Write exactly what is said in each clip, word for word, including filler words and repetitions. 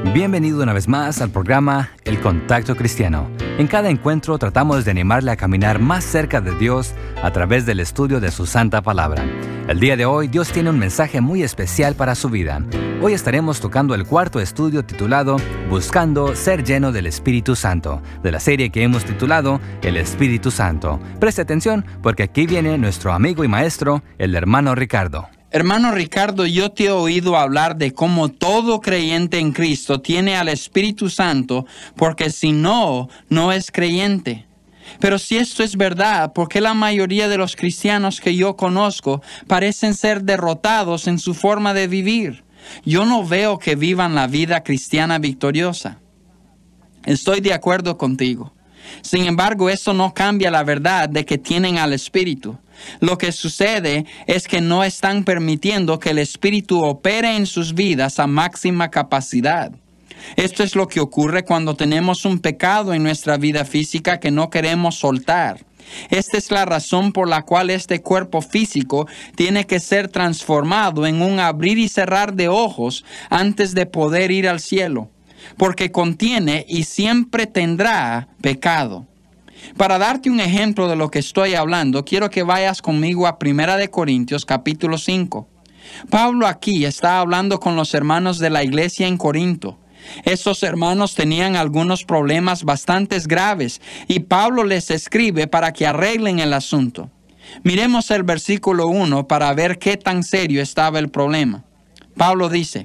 Bienvenido una vez más al programa El Contacto Cristiano. En cada encuentro tratamos de animarle a caminar más cerca de Dios a través del estudio de su Santa Palabra. El día de hoy Dios tiene un mensaje muy especial para su vida. Hoy estaremos tocando el cuarto estudio titulado Buscando ser lleno del Espíritu Santo, de la serie que hemos titulado El Espíritu Santo. Preste atención porque aquí viene nuestro amigo y maestro, el hermano Ricardo. Hermano Ricardo, yo te he oído hablar de cómo todo creyente en Cristo tiene al Espíritu Santo, porque si no, no es creyente. Pero si esto es verdad, ¿por qué la mayoría de los cristianos que yo conozco parecen ser derrotados en su forma de vivir? Yo no veo que vivan la vida cristiana victoriosa. Estoy de acuerdo contigo. Sin embargo, eso no cambia la verdad de que tienen al Espíritu. Lo que sucede es que no están permitiendo que el Espíritu opere en sus vidas a máxima capacidad. Esto es lo que ocurre cuando tenemos un pecado en nuestra vida física que no queremos soltar. Esta es la razón por la cual este cuerpo físico tiene que ser transformado en un abrir y cerrar de ojos antes de poder ir al cielo, porque contiene y siempre tendrá pecado. Para darte un ejemplo de lo que estoy hablando, quiero que vayas conmigo a Primera de Corintios, capítulo cinco. Pablo aquí está hablando con los hermanos de la iglesia en Corinto. Estos hermanos tenían algunos problemas bastante graves y Pablo les escribe para que arreglen el asunto. Miremos el versículo uno para ver qué tan serio estaba el problema. Pablo dice: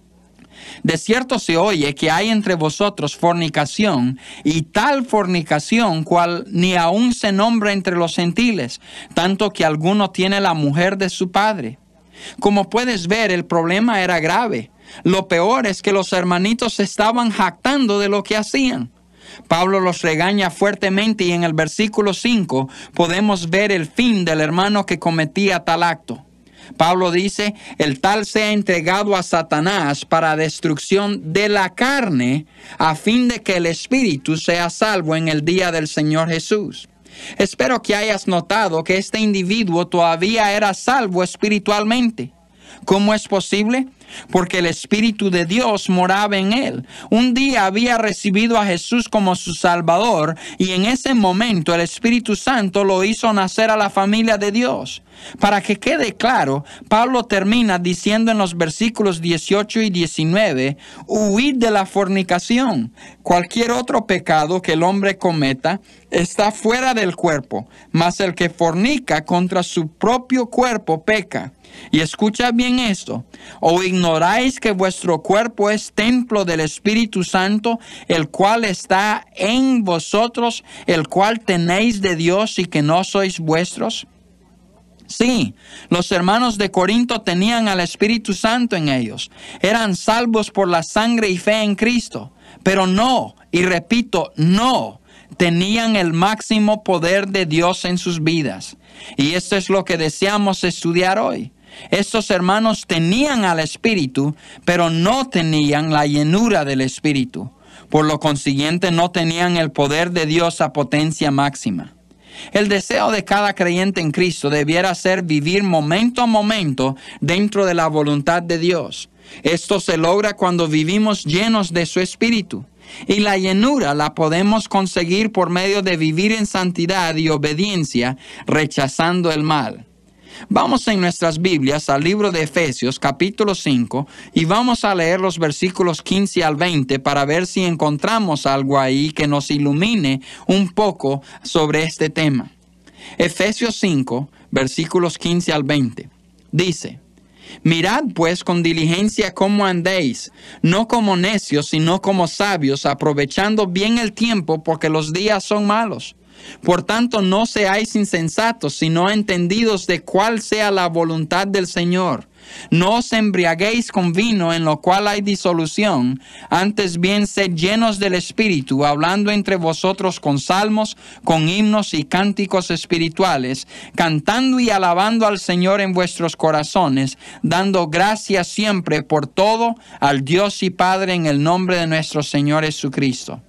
De cierto se oye que hay entre vosotros fornicación, y tal fornicación cual ni aun se nombra entre los gentiles, tanto que alguno tiene la mujer de su padre. Como puedes ver, el problema era grave. Lo peor es que los hermanitos estaban jactando de lo que hacían. Pablo los regaña fuertemente y en el versículo cinco podemos ver el fin del hermano que cometía tal acto. Pablo dice: el tal sea entregado a Satanás para destrucción de la carne, a fin de que el espíritu sea salvo en el día del Señor Jesús. Espero que hayas notado que este individuo todavía era salvo espiritualmente. ¿Cómo es posible? Porque el Espíritu de Dios moraba en él. Un día había recibido a Jesús como su Salvador y en ese momento el Espíritu Santo lo hizo nacer a la familia de Dios. Para que quede claro, Pablo termina diciendo en los versículos dieciocho y diecinueve, huid de la fornicación. Cualquier otro pecado que el hombre cometa está fuera del cuerpo, mas el que fornica contra su propio cuerpo peca. Y escucha bien esto: ¿o ignoráis que vuestro cuerpo es templo del Espíritu Santo, el cual está en vosotros, el cual tenéis de Dios y que no sois vuestros? Sí, los hermanos de Corinto tenían al Espíritu Santo en ellos. Eran salvos por la sangre y fe en Cristo. Pero no, y repito, no, tenían el máximo poder de Dios en sus vidas. Y esto es lo que deseamos estudiar hoy. Estos hermanos tenían al Espíritu, pero no tenían la llenura del Espíritu. Por lo consiguiente, no tenían el poder de Dios a potencia máxima. El deseo de cada creyente en Cristo debiera ser vivir momento a momento dentro de la voluntad de Dios. Esto se logra cuando vivimos llenos de su Espíritu. Y la llenura la podemos conseguir por medio de vivir en santidad y obediencia, rechazando el mal. Vamos en nuestras Biblias al libro de Efesios, capítulo cinco, y vamos a leer los versículos quince al veinte para ver si encontramos algo ahí que nos ilumine un poco sobre este tema. Efesios cinco, versículos quince al veinte. Dice: Mirad pues con diligencia cómo andéis, no como necios, sino como sabios, aprovechando bien el tiempo, porque los días son malos. Por tanto, no seáis insensatos, sino entendidos de cuál sea la voluntad del Señor. No os embriaguéis con vino, en lo cual hay disolución, antes bien sed llenos del Espíritu, hablando entre vosotros con salmos, con himnos y cánticos espirituales, cantando y alabando al Señor en vuestros corazones, dando gracias siempre por todo al Dios y Padre en el nombre de nuestro Señor Jesucristo.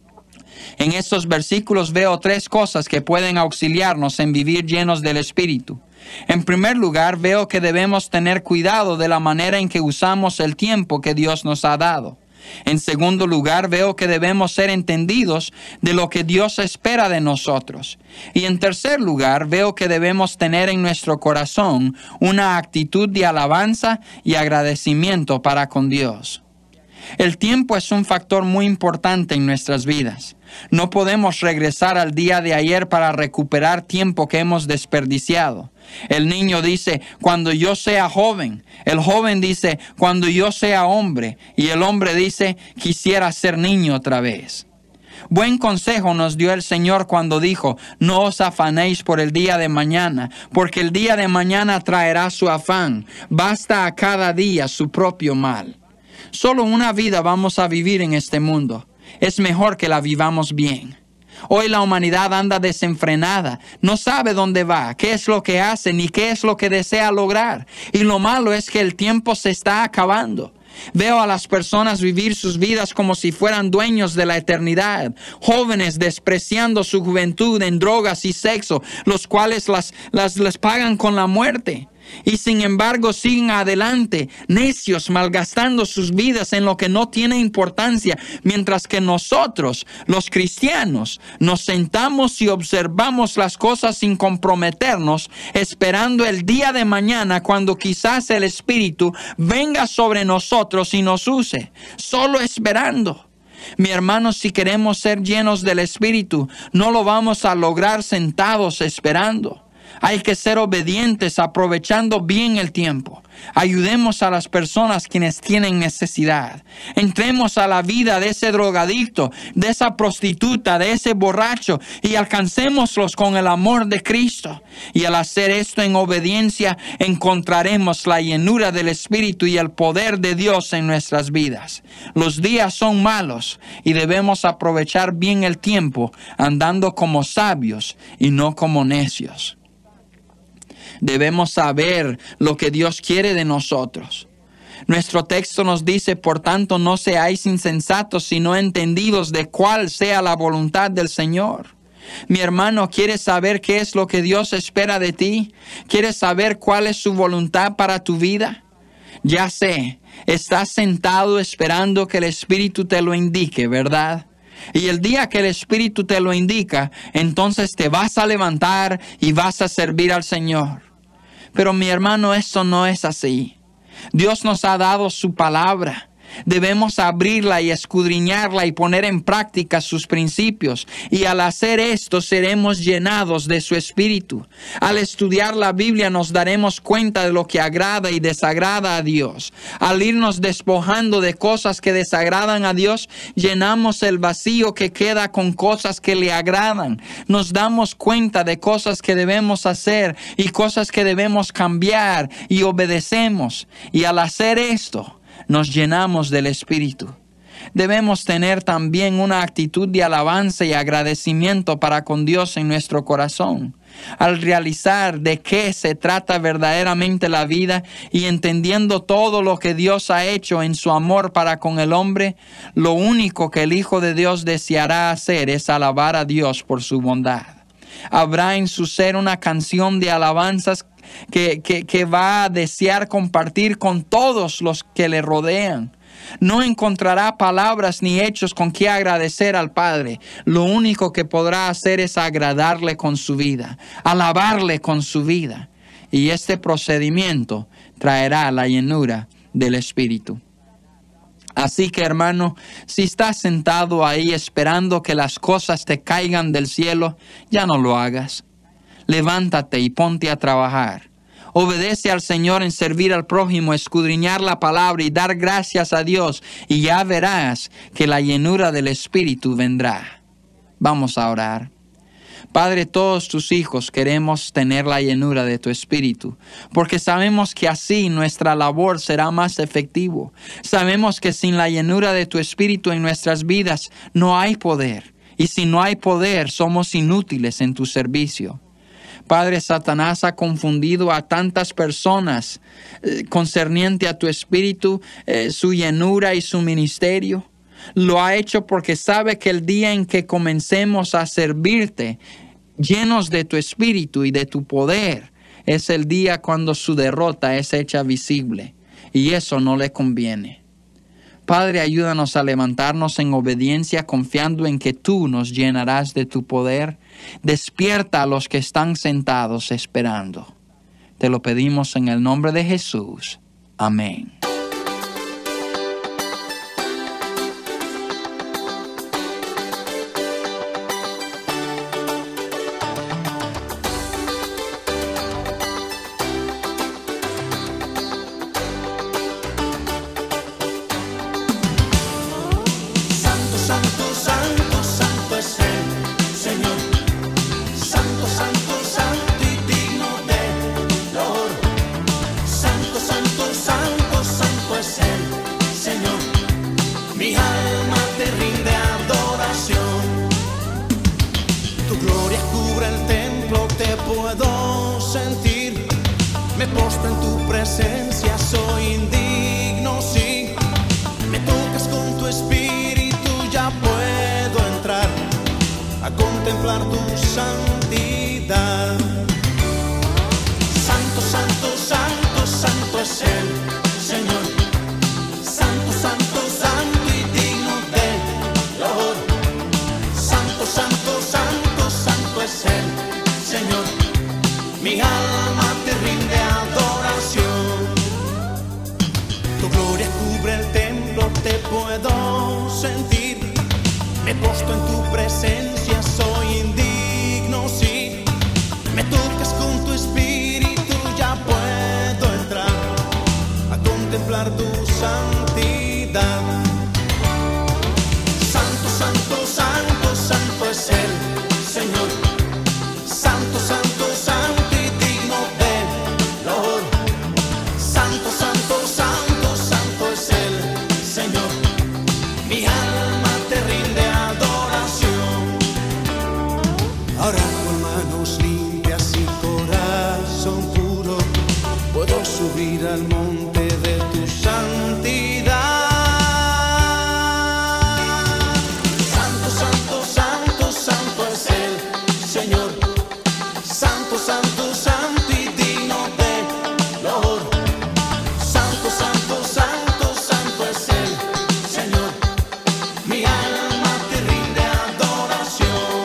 En estos versículos veo tres cosas que pueden auxiliarnos en vivir llenos del Espíritu. En primer lugar, veo que debemos tener cuidado de la manera en que usamos el tiempo que Dios nos ha dado. En segundo lugar, veo que debemos ser entendidos de lo que Dios espera de nosotros. Y en tercer lugar, veo que debemos tener en nuestro corazón una actitud de alabanza y agradecimiento para con Dios. El tiempo es un factor muy importante en nuestras vidas. No podemos regresar al día de ayer para recuperar tiempo que hemos desperdiciado. El niño dice, cuando yo sea joven. El joven dice, cuando yo sea hombre. Y el hombre dice, quisiera ser niño otra vez. Buen consejo nos dio el Señor cuando dijo, no os afanéis por el día de mañana, porque el día de mañana traerá su afán. Basta a cada día su propio mal. Solo una vida vamos a vivir en este mundo. Es mejor que la vivamos bien. Hoy la humanidad anda desenfrenada, no sabe dónde va, qué es lo que hace, ni qué es lo que desea lograr. Y lo malo es que el tiempo se está acabando. Veo a las personas vivir sus vidas como si fueran dueños de la eternidad. Jóvenes despreciando su juventud en drogas y sexo, los cuales las, las, las pagan con la muerte. Y sin embargo siguen adelante, necios, malgastando sus vidas en lo que no tiene importancia, mientras que nosotros, los cristianos, nos sentamos y observamos las cosas sin comprometernos, esperando el día de mañana cuando quizás el Espíritu venga sobre nosotros y nos use, solo esperando. Mi hermano, si queremos ser llenos del Espíritu, no lo vamos a lograr sentados esperando. Hay que ser obedientes, aprovechando bien el tiempo. Ayudemos a las personas quienes tienen necesidad. Entremos a la vida de ese drogadicto, de esa prostituta, de ese borracho y alcancémoslos con el amor de Cristo. Y al hacer esto en obediencia, encontraremos la llenura del Espíritu y el poder de Dios en nuestras vidas. Los días son malos y debemos aprovechar bien el tiempo, andando como sabios y no como necios. Debemos saber lo que Dios quiere de nosotros. Nuestro texto nos dice, por tanto, no seáis insensatos, sino entendidos de cuál sea la voluntad del Señor. Mi hermano, ¿quieres saber qué es lo que Dios espera de ti? ¿Quieres saber cuál es su voluntad para tu vida? Ya sé, estás sentado esperando que el Espíritu te lo indique, ¿verdad? Y el día que el Espíritu te lo indica, entonces te vas a levantar y vas a servir al Señor. Pero mi hermano, esto no es así. Dios nos ha dado su palabra. Debemos abrirla y escudriñarla y poner en práctica sus principios. Y al hacer esto seremos llenados de su Espíritu. Al estudiar la Biblia nos daremos cuenta de lo que agrada y desagrada a Dios. Al irnos despojando de cosas que desagradan a Dios, llenamos el vacío que queda con cosas que le agradan. Nos damos cuenta de cosas que debemos hacer y cosas que debemos cambiar y obedecemos. Y al hacer esto, nos llenamos del Espíritu. Debemos tener también una actitud de alabanza y agradecimiento para con Dios en nuestro corazón. Al realizar de qué se trata verdaderamente la vida y entendiendo todo lo que Dios ha hecho en su amor para con el hombre, lo único que el Hijo de Dios deseará hacer es alabar a Dios por su bondad. Habrá en su ser una canción de alabanzas Que, que, que va a desear compartir con todos los que le rodean. No encontrará palabras ni hechos con que agradecer al Padre. Lo único que podrá hacer es agradarle con su vida, alabarle con su vida. Y este procedimiento traerá la llenura del Espíritu. Así que, hermano, si estás sentado ahí esperando que las cosas te caigan del cielo, ya no lo hagas. Levántate y ponte a trabajar. Obedece al Señor en servir al prójimo, escudriñar la palabra y dar gracias a Dios, y ya verás que la llenura del Espíritu vendrá. Vamos a orar. Padre, todos tus hijos queremos tener la llenura de tu Espíritu, porque sabemos que así nuestra labor será más efectivo. Sabemos que sin la llenura de tu Espíritu en nuestras vidas no hay poder, y si no hay poder somos inútiles en tu servicio. Padre, Satanás ha confundido a tantas personas eh, concerniente a tu Espíritu, eh, su llenura y su ministerio. Lo ha hecho porque sabe que el día en que comencemos a servirte, llenos de tu Espíritu y de tu poder, es el día cuando su derrota es hecha visible. Y eso no le conviene. Padre, ayúdanos a levantarnos en obediencia, confiando en que tú nos llenarás de tu poder. Despierta a los que están sentados esperando. Te lo pedimos en el nombre de Jesús. Amén. Contemplar tu santidad. Santo, santo, santo, santo es el Señor. Santo, santo, santo y digno de loor. Santo, santo, santo, santo es el Señor. Mi alma te rinde adoración. Tu gloria cubre el templo, te puedo sentir. Me posto en tu presencia, soy indigno, sí. Me tocas con tu espíritu, ya puedo entrar a contemplar tu santidad. Santo, santo, santo, santo es el Señor. Santo, santo, santo y digno de loor. Santo, santo, santo, santo es el Señor. Mi alma te rinde adoración. Ahora con manos limpias y corazón puro puedo subir al monte de tu santidad. Santo, santo, santo, santo es el Señor. Santo, santo, santo y digno de loor. Santo, santo, santo, santo es el Señor. Mi alma te rinde adoración.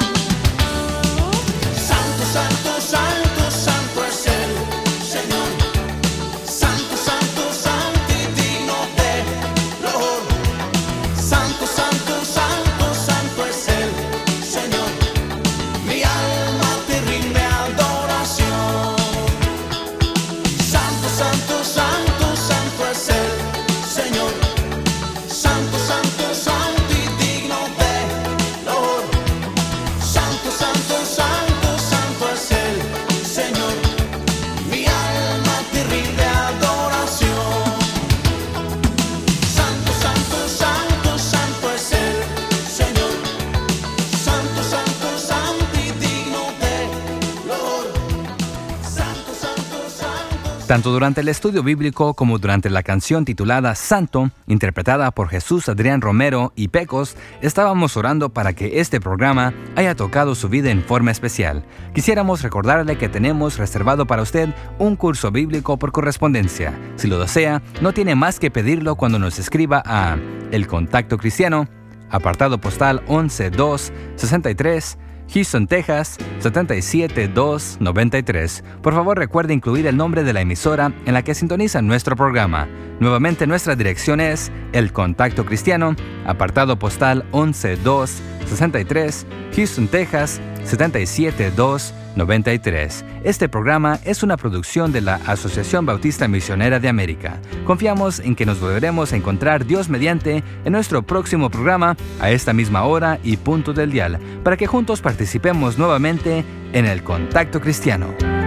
Santo, santo, santo, santo es el Señor. Santo, santo, santo y digno de loor. Santo, santo, santo, santo es el Señor. Mi alma te rinde adoración. Santo, santo, santo, santo es el Señor. Santo, santo, santo y digno de loor. Santo, santo, santo, santo es el Señor. Mi alma te rinde adoración. Santo, santo, santo, santo es el Señor. Santo, santo, santo y digno de loor. Santo, santo, santo. Tanto durante el estudio bíblico como durante la canción titulada Santo, interpretada por Jesús Adrián Romero y Pecos, estábamos orando para que este programa haya tocado su vida en forma especial. Quisiéramos recordarle que tenemos reservado para usted un curso bíblico por correspondencia. Si lo desea, no tiene más que pedirlo cuando nos escriba a El Contacto Cristiano, apartado postal once dos sesenta y tres, Houston, Texas, siete siete dos nueve tres. Por favor, recuerde incluir el nombre de la emisora en la que sintoniza nuestro programa. Nuevamente, nuestra dirección es El Contacto Cristiano, apartado postal once dos sesenta y tres, Houston, Texas, siete siete dos nueve tres. Este programa es una producción de la Asociación Bautista Misionera de América. Confiamos en que nos volveremos a encontrar Dios mediante en nuestro próximo programa a esta misma hora y punto del dial, para que juntos participemos nuevamente en el Contacto Cristiano.